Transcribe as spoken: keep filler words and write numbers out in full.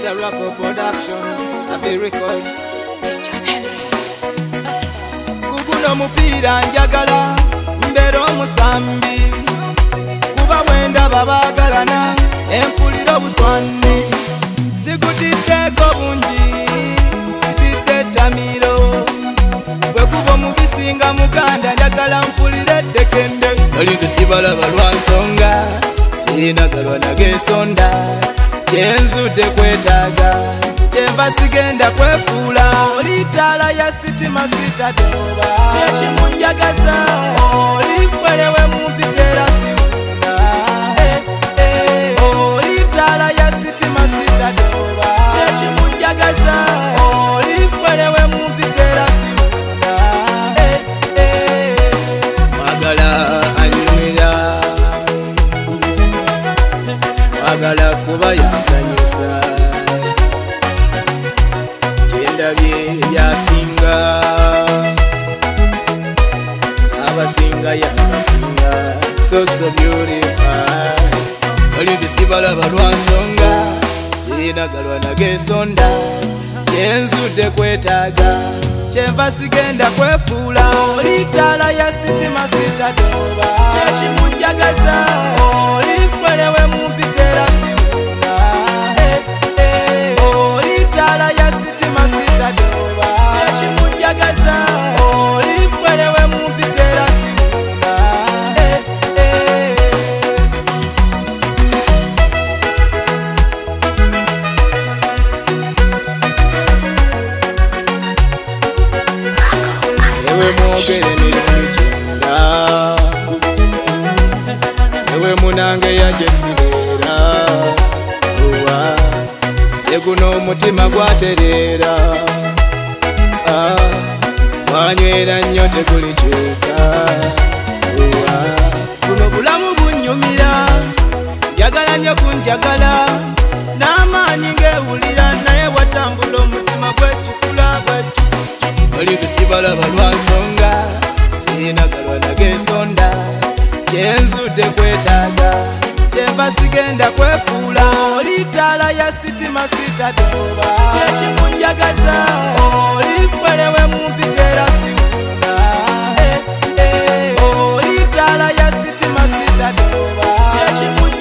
a Rocco production, Abbey Records. Teacher Henry. Kuguno mupira njagala mbero omusambi, kuba wenda babagalana empulira obuswani. Sikutiddeko bungi sitidde tamiro, bwe kuba omubisinga muganda njagala mpulire ddekende. Olize sibalaba lwa nsonga sinagalwa nagesonda, kyenzudde kwetaaga kyenva sigenda kwefuula. Oli ttaala ya sitima sitadoba, kyekimunjagaza oli kwelewe mumpitera siwuna. Eh, eh. Oli ttaala ya sitima sitadoba, kyekimunjagaza oli kwelewe mumpitera siwuna. Eh, eh. Mwagala anyumira, mwagala kuba yansanyusa, kyendabye yasinga abasinga yabasinga, so so beautiful. Olize sibalaba lwa nsonga sinagalwa nagesonda, kyenzudde kwetaaga kyenva sigenda kwefuula. Oli ttaala ya sitima sitadoba, kyekimunjagaza oli kwelewe mumpitera siwuna. Eh, eh. Oli ttaala ya sitima sitadoba, kyekimunjagaza oli kwelewe mumpitera siwuna. Eh, eh. Ewe mwogere emirundi kyenda, ewe munange yagesibeera, owa ze guno omutima gwatereera. Ah, wanywera nnyo tegulikyuka, owa buno bulamu bunnyumira, njagala nnyo kunjagala n'amaanyi ng'ewulira, naye watambula omutima gwekikula bwekyo. Olize sibalaba lwa nsonga sinagalwa nagesonda, kyenzudde kwetaaga kyenva sigenda kwefuula. Oli ttaala ya sitima sitadoba, kyekimunjagaza oli kwelewe mumpitera siwuna. Eh, eh. Oli ttaala ya sitima sitadoba, kyekimunjagaza